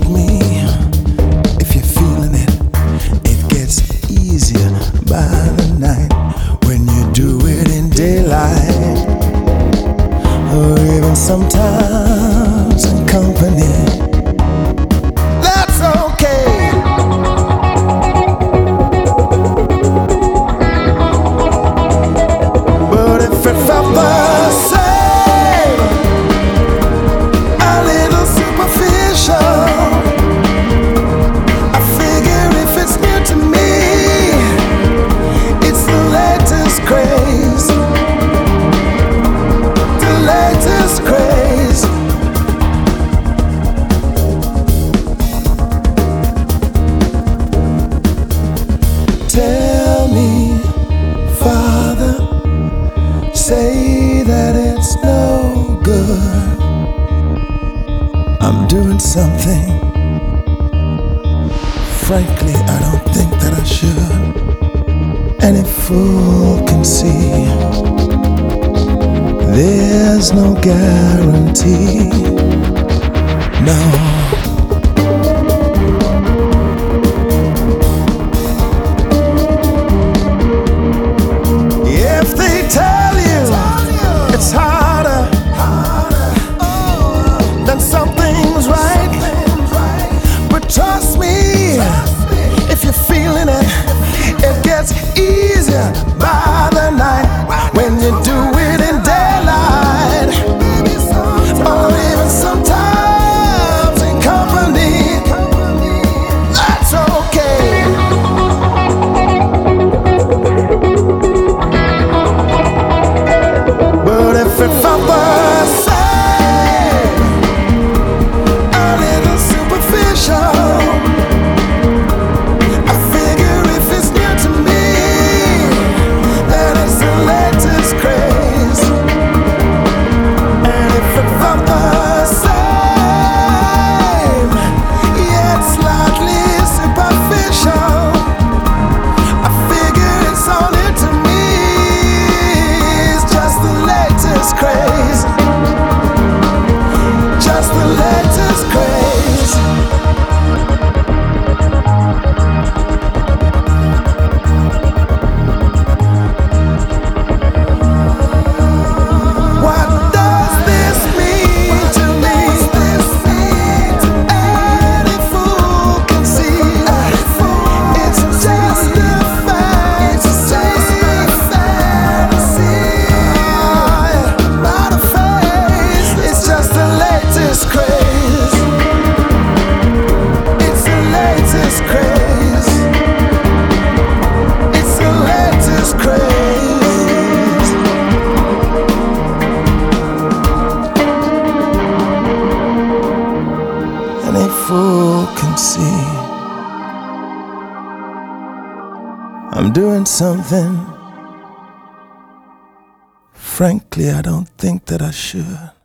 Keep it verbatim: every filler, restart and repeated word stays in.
ask me if you're feeling it. It gets easier by the night when you do it in daylight, or even sometimes in company. That's okay. But if it felt the same, a little superficial, I figure if it's new to me, it's the latest craze. The latest craze. Tell me, Father, say that it's no good. I'm doing something, frankly, I don't think that I should. Any fool can see there's no guarantee. No. If they tell you it's harder, then something's right. But trust me, if you're feeling it, it gets easier by the night when you do it in daylight, or even sometimes in company. That's okay. But if it felt the same, a little superficial, I figure if it's new to me, then it's the latest craze. And if it felt the same, yeah, it's slightly superficial, I figure it's all new to me. It's just the latest craze. Just the latest craze. What does this mean to me? Any fool can see it's just a fantasy. Not a phase. It's just the latest craze. It's the latest craze. It's the latest craze. Any fool can see I'm doing something, frankly, I don't think that I should.